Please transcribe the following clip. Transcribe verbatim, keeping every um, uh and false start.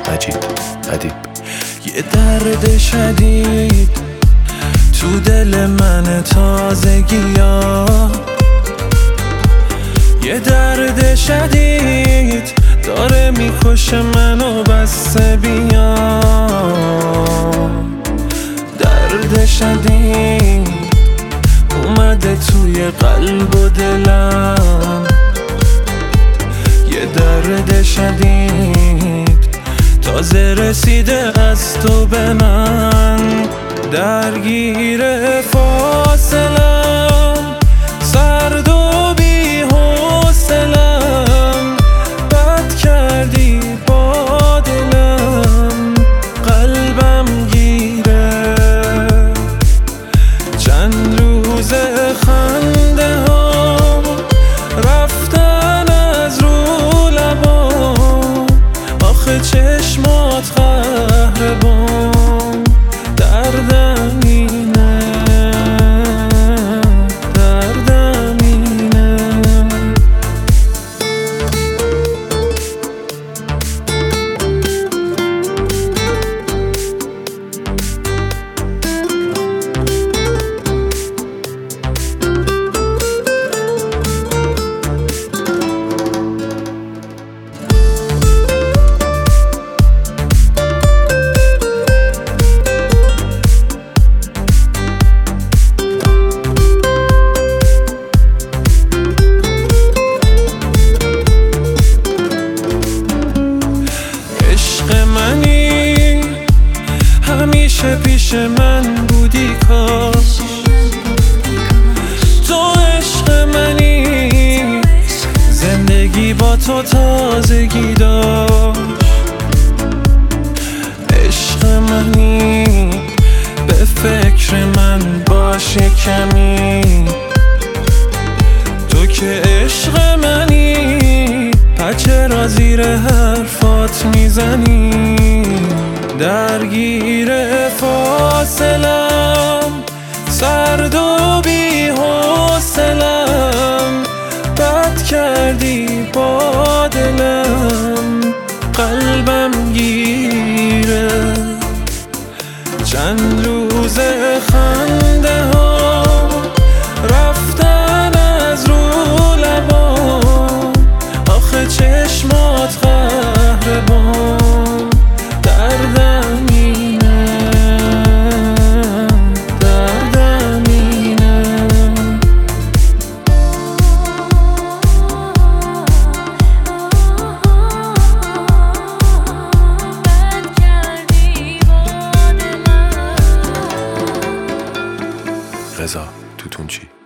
عجیب ادیب. یه درد شدید تو دل من تازگیا، یه درد شدید داره میکشه منو بسته بیا. درد شدید اومده توی قلب و دلم، یه درد شدید تازه رسیده از تو به من. درگیر فاصلم، سرد و بی حوصلم، بد کردی با دلم، قلبم گیره. چند روز خنده ها رفتن از رو لبام، آخه چشمات قهربان. دردم اینه، دردم اینه. همیشه پیش من بودی کاش، تو عشق منی، زندگی با تو تازگی داشت. عشق منی، به فکر من باش کمی، تو که عشق منی، چرا زیر حرفات میزنی؟ درگیر فاصلم، سرد و بی حوصلم، بد کردی با دلم، قلبم گیره. چند روز خنده ها رفتن از رو لبام، آخه چشمات قهربان. دردم اینه، دردم اینه. بد کردی با دلم. رضا توتونچی.